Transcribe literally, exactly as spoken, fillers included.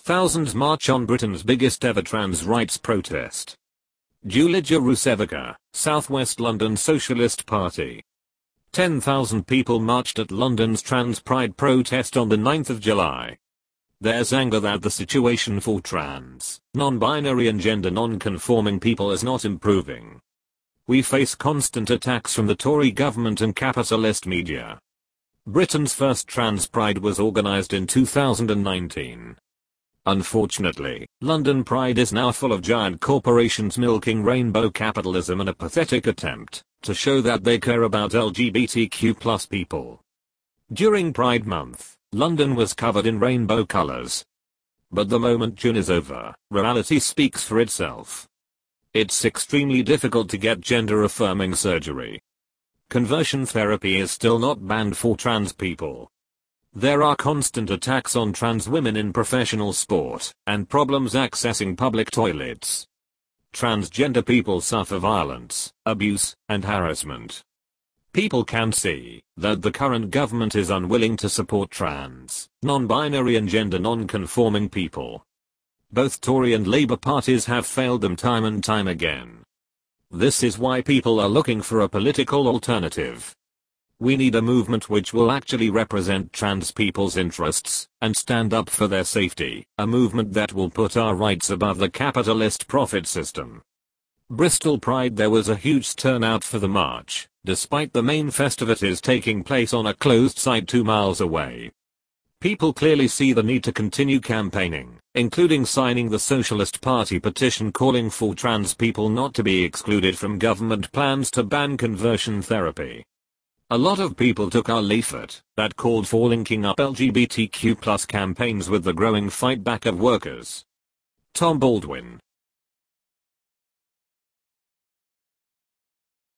Thousands march on Britain's biggest ever trans rights protest. Julija Rusevica, Southwest London Socialist Party. ten thousand people marched at London's Trans Pride protest on the ninth of July. There's anger that the situation for trans, non-binary and gender non-conforming people is not improving. We face constant attacks from the Tory government and capitalist media. Britain's first Trans Pride was organised in two thousand nineteen. Unfortunately, London Pride is now full of giant corporations milking rainbow capitalism in a pathetic attempt to show that they care about L G B T Q plus people. During Pride Month, London was covered in rainbow colours. But the moment June is over, reality speaks for itself. It's extremely difficult to get gender-affirming surgery. Conversion therapy is still not banned for trans people. There are constant attacks on trans women in professional sport, and problems accessing public toilets. Transgender people suffer violence, abuse, and harassment. People can see that the current government is unwilling to support trans, non-binary and gender non-conforming people. Both Tory and Labour parties have failed them time and time again. This is why people are looking for a political alternative. We need a movement which will actually represent trans people's interests and stand up for their safety, a movement that will put our rights above the capitalist profit system. Bristol Pride. There was a huge turnout for the march, despite the main festivities taking place on a closed site two miles away. People clearly see the need to continue campaigning, including signing the Socialist Party petition calling for trans people not to be excluded from government plans to ban conversion therapy. A lot of people took our leaflet that called for linking up L G B T Q plus campaigns with the growing fight back of workers. Tom Baldwin,